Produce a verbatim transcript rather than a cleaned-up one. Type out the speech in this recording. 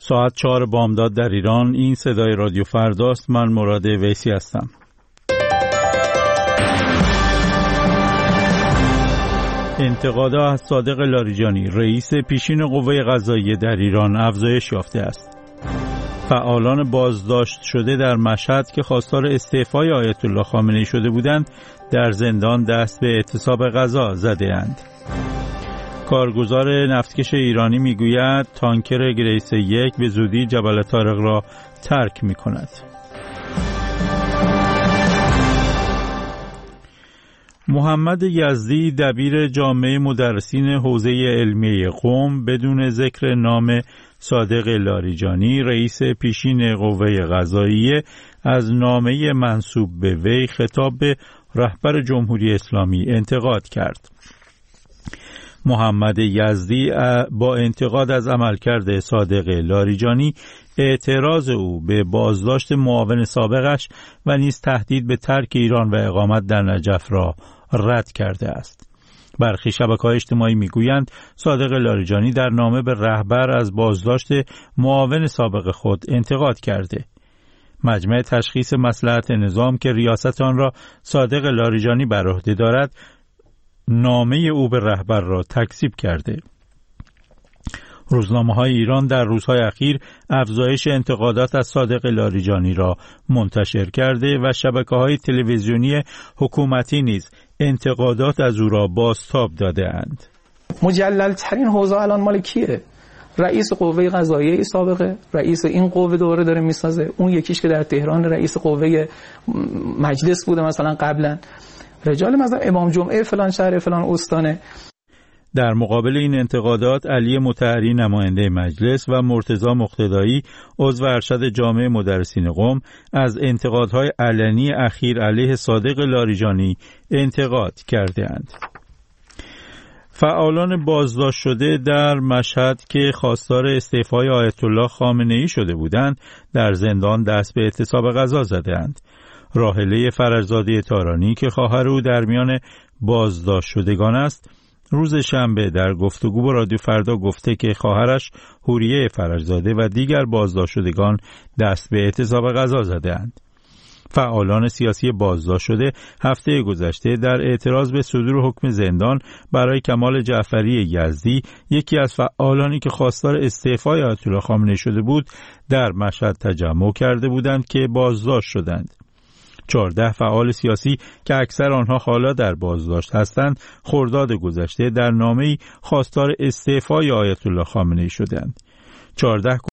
ساعت چهار بامداد در ایران. این صدای رادیو فرداست. من مراد ویسی هستم. انتقادها از صادق لاریجانی رئیس پیشین قوه قضاییه در ایران افزایش یافته است. فعالان بازداشت شده در مشهد که خواستار استعفای آیت الله خامنه‌ای شده بودند در زندان دست به اعتصاب غذا زده‌اند. کارگزار نفتکش ایرانی میگوید تانکر گریس یک به زودی جبل طارق را ترک می کند. محمد یزدی دبیر جامعه مدرسین حوزه علمیه قم بدون ذکر نام صادق لاریجانی رئیس پیشین قوه قضاییه از نامه منسوب به وی خطاب به رهبر جمهوری اسلامی انتقاد کرد. محمد یزدی با انتقاد از عملکرد صادق لاریجانی اعتراض او به بازداشت معاون سابقش و نیز تهدید به ترک ایران و اقامت در نجف را رد کرده است. برخی شبکه‌های اجتماعی میگویند صادق لاریجانی در نامه به رهبر از بازداشت معاون سابق خود انتقاد کرده. مجمع تشخیص مصلحت نظام که ریاست آن را صادق لاریجانی بر عهده دارد نامه او به رهبر را تکذیب کرده. روزنامه‌های ایران در روزهای اخیر افزایش انتقادات از صادق لاریجانی را منتشر کرده و شبکه‌های تلویزیونی حکومتی نیز انتقادات از او را بازتاب داده‌اند. مجلل ترین حوزه الان مال کیه؟ رئیس قوه قضاییه سابقه، رئیس این قوه دوره داره میسازه. اون یکیش که در تهران رئیس قوه مجلس بوده مثلا قبلا. رجال مثلا امام جمعه فلان شهر فلان استانه. در مقابل این انتقادات علی مطهری نماینده مجلس و مرتضی مقتدایی عضو ارشد جامعه مدرسین قم از انتقادهای علنی اخیر علیه صادق لاریجانی انتقاد کرده‌اند. فعالان بازداشت شده در مشهد که خواستار استعفای آیت الله خامنه‌ای شده بودند در زندان دست به اعتصاب غذا زده‌اند. راحله فرجزاده تارانی که خواهر او در میان بازداشت شدگان است روز شنبه در گفتگو با رادیو فردا گفته که خواهرش حوریه فرجزاده و دیگر بازداشت شدگان دست به اعتصاب غذا زده‌اند. فعالان سیاسی بازداشت شده هفته گذشته در اعتراض به صدور حکم زندان برای کمال جعفری یزدی، یکی از فعالانی که خواستار استعفای آیت الله خامنه‌ای شده بود، در مشهد تجمع کرده بودند که بازداشت شدند. چهارده فعال سیاسی که اکثر آنها حالا در بازداشت هستند، خرداد گذشته در نامه‌ای خواستار استعفای آیت الله خامنه‌ای شدند. چهارده